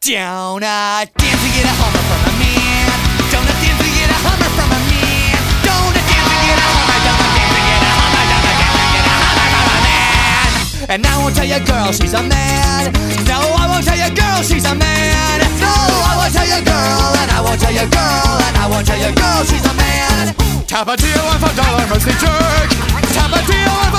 Donut dance to get a Hummer from a man. Donut dance to get a Hummer from a man. Donut dance to get a Hummer. Donut dance to get a Hummer. Donut dance to get a Hummer from a man. And I won't tell your girl she's a man. No, I won't tell your girl she's a man. No, I won't tell your girl, and I won't tell your girl, and I won't tell your girl she's a man. Tapatio and $5 mostly jerk. Tapatio and